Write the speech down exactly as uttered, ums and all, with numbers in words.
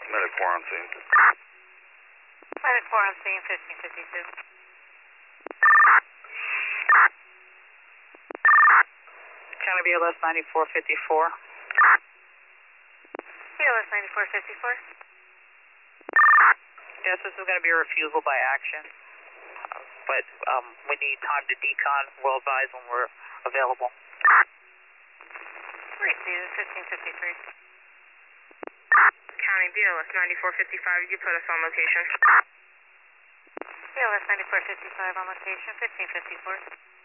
Medic four on scene. Medic four on scene, fifteen fifty-two. County B L S ninety-four fifty-four. B L S ninety-four fifty-four. Yes, this is going to be a refusal by action, uh, but um, we need time to decon. We'll advise when we're available. Received, fifteen fifty-three. County B L S ninety-four fifty-five, you put us on location. B L S ninety-four fifty-five on location, fifteen fifty-four.